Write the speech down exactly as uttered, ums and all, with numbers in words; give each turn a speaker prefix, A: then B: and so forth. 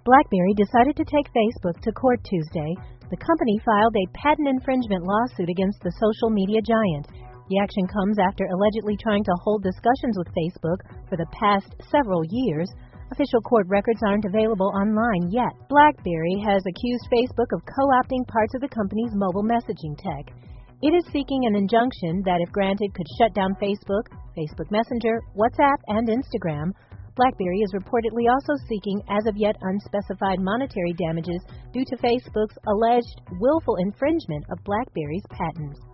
A: BlackBerry decided to take Facebook to court Tuesday. The company filed a patent infringement lawsuit against the social media giant. The action comes after allegedly trying to hold discussions with Facebook for the past several years. Official court records aren't available online yet. BlackBerry has accused Facebook of co-opting parts of the company's mobile messaging tech. It is seeking an injunction that, if granted, could shut down Facebook, Facebook Messenger, WhatsApp, and Instagram. BlackBerry is reportedly also seeking as of yet unspecified monetary damages due to Facebook's alleged willful infringement of BlackBerry's patents.